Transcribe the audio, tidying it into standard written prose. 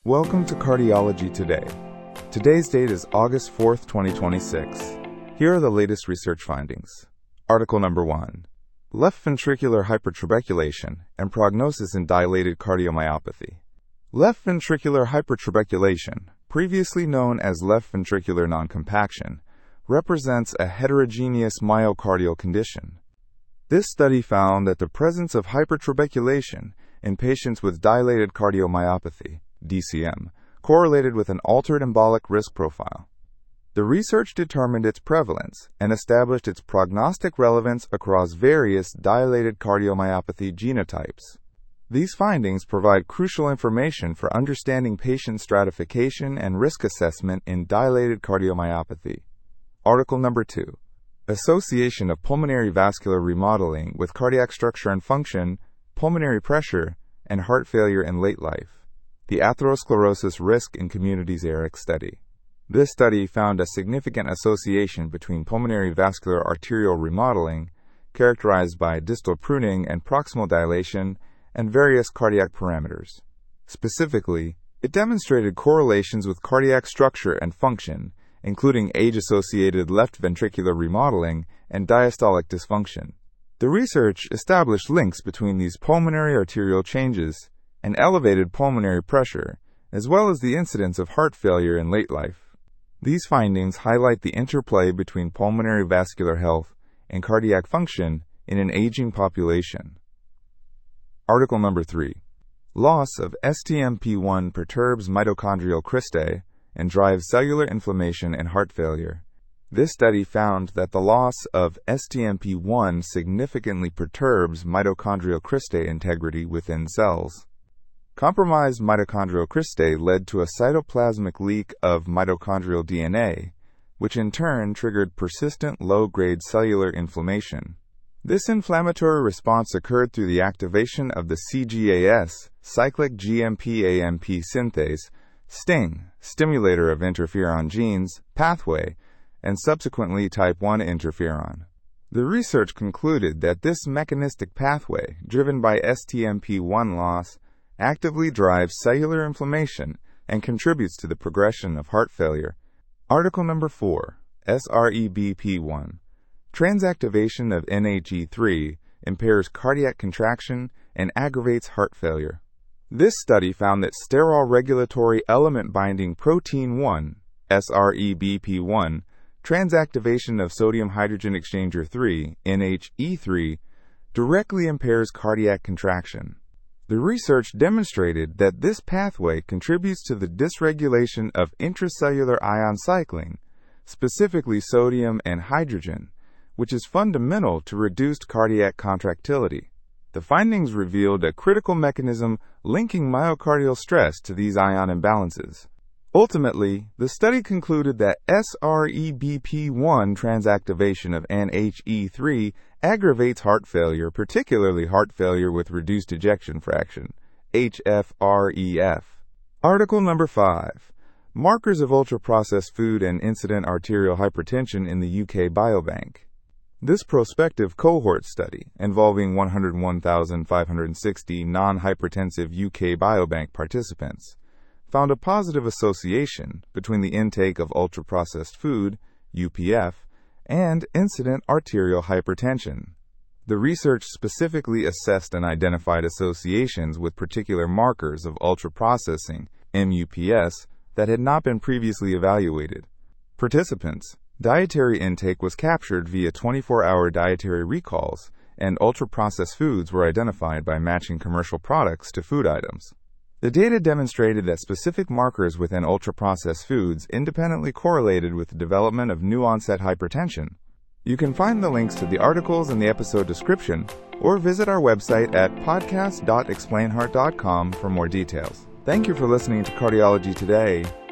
Welcome to Cardiology Today. Today's date is August 4th, 2026. Here are the latest research findings. Article number 1. Left ventricular hypertrabeculation and prognosis in dilated cardiomyopathy. Left ventricular hypertrabeculation, previously known as left ventricular noncompaction, represents a heterogeneous myocardial condition. This study found that the presence of hypertrabeculation in patients with dilated cardiomyopathy, DCM, correlated with an altered embolic risk profile. The research determined its prevalence and established its prognostic relevance across various dilated cardiomyopathy genotypes. These findings provide crucial information for understanding patient stratification and risk assessment in dilated cardiomyopathy. Article number 2. Association of pulmonary vascular remodeling with cardiac structure and function, pulmonary pressure, and heart failure in late life. The Atherosclerosis Risk in Communities ARIC study. This study found a significant association between pulmonary vascular arterial remodeling, characterized by distal pruning and proximal dilation, and various cardiac parameters. Specifically, it demonstrated correlations with cardiac structure and function, including age-associated left ventricular remodeling and diastolic dysfunction. The research established links between these pulmonary arterial changes and elevated pulmonary pressure, as well as the incidence of heart failure in late life. These findings highlight the interplay between pulmonary vascular health and cardiac function in an aging population. Article number 3. Loss of STMP1 perturbs mitochondrial cristae and drives cellular inflammation and heart failure. This study found that the loss of STMP1 significantly perturbs mitochondrial cristae integrity within cells. Compromised mitochondrial cristae led to a cytoplasmic leak of mitochondrial DNA, which in turn triggered persistent low-grade cellular inflammation. This inflammatory response occurred through the activation of the CGAS, cyclic GMP-AMP synthase, STING, stimulator of interferon genes, pathway, and subsequently type 1 interferon. The research concluded that this mechanistic pathway, driven by STMP1 loss, actively drives cellular inflammation and contributes to the progression of heart failure. Article number 4. SREBP1. Transactivation of NHE3 impairs cardiac contraction and aggravates heart failure. This study found that sterol regulatory element binding protein 1, SREBP1, transactivation of sodium hydrogen exchanger 3, NHE3, directly impairs cardiac contraction. The research demonstrated that this pathway contributes to the dysregulation of intracellular ion cycling, specifically sodium and hydrogen, which is fundamental to reduced cardiac contractility. The findings revealed a critical mechanism linking myocardial stress to these ion imbalances. Ultimately, the study concluded that SREBP1 transactivation of NHE3 aggravates heart failure, particularly heart failure with reduced ejection fraction, HFrEF. Article number 5. Markers of ultra-processed food and incident arterial hypertension in the UK Biobank. This prospective cohort study, involving 101,560 non-hypertensive UK Biobank participants, found a positive association between the intake of ultra-processed food, UPF, and incident arterial hypertension. The research specifically assessed and identified associations with particular markers of ultra-processing, MUPS, that had not been previously evaluated. Participants' dietary intake was captured via 24-hour dietary recalls, and ultra-processed foods were identified by matching commercial products to food items. The data demonstrated that specific markers within ultra-processed foods independently correlated with the development of new-onset hypertension. You can find the links to the articles in the episode description, or visit our website at podcast.explainheart.com for more details. Thank you for listening to Cardiology Today.